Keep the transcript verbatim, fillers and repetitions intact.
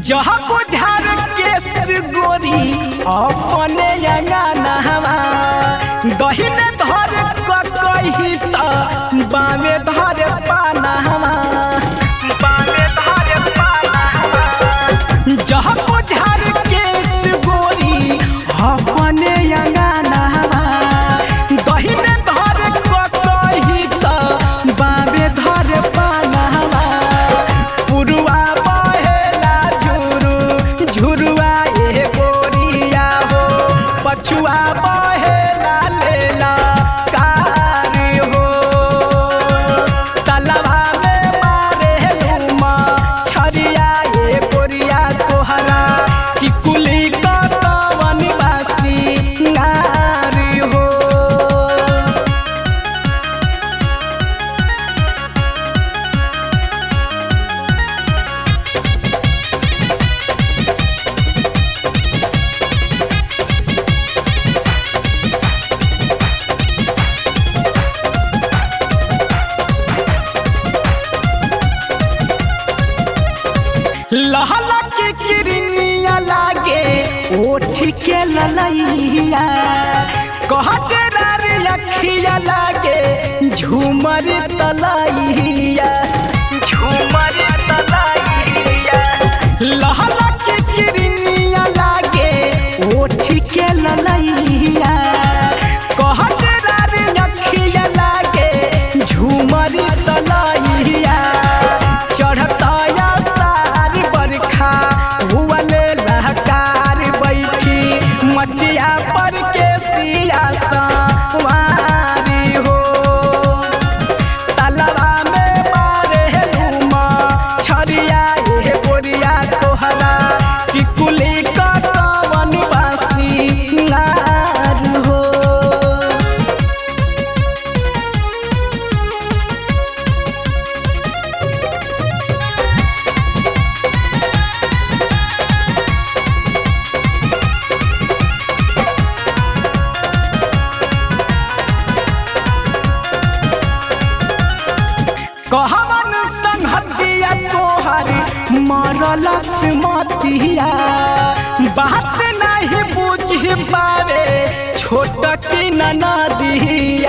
जहाँ बुझार केस गोरी अपने अंगना दहिने धर कही त बामे धर पाना बामे धर पाना जहाँ बुझार केस गोरी अपने अंगना दहिने धर कही त बामे धर पाना पुरुआ बहेला झुरु झुरुआ ए गोरिया हो पछुआ बहेला लेला कारी हो तलवा में मारे लुमा छरिया ए गोरिया तोहरा कि कुली कतवन बासी नारी हो। लहला के किरनिया लागे ओठ के ललैया कहते रारी अखिया लागे झूमर तलैया झूमर तलैया लहला के किरनिया लागे ओठ के ललैया कहते रारी अखिया लागे झूमर तलैया चढ़ता मचिया पर के सिया सवारी हो तलवा में मारे लुमा छरिया ए गोरिया तोहरा कि कुली कतवन बासी नार हो। कहवन संगतिया तोहर मरलस मतिया बात नहीं बुझ पावे छोट की ननदिया।